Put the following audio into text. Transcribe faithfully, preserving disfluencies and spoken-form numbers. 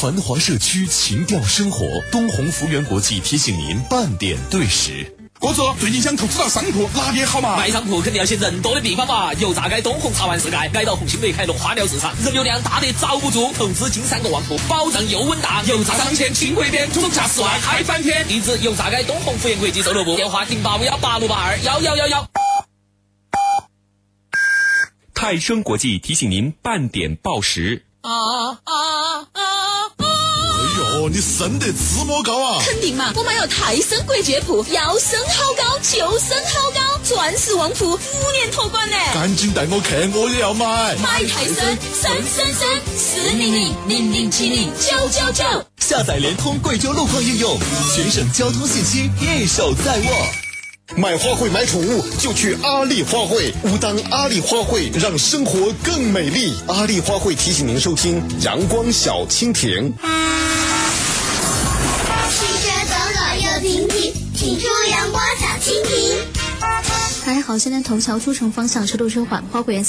繁华社区，情调生活。东宏福源国际提醒您半点对时。 哥子，最近想投资到商铺，哪里好嘛？ 买商铺肯定要选人多的地方嘛。油炸街东红茶湾世界，挨到红星北凯龙花鸟市场，人流量大得遭不住。投资金三个旺铺，保障又稳大。油炸商圈轻回边，总价十万开翻天。地址油炸街东红福源国际售楼部，电话零八五幺八六八二幺幺幺幺。 泰升国际提醒您半点报时。 啊啊啊啊！ 哎呦，你升得这么高啊！ 肯定嘛，我买了泰升国际铺，要升好高就升好高，钻石旺铺五年托管呢。 赶紧带我看，我也要买。 买泰升，升升升，四零零零零七零九九九。 下载联通贵州路况应用，全省交通信息一手在握。 买花卉买宠物就去阿里花卉，武当阿里花卉，让生活更美丽。阿里花卉提醒您收听阳光小蜻蜓。 汽车抖抖又停停，停出阳光小蜻蜓。 还好，现在头桥出城方向车多车缓，花卉颜色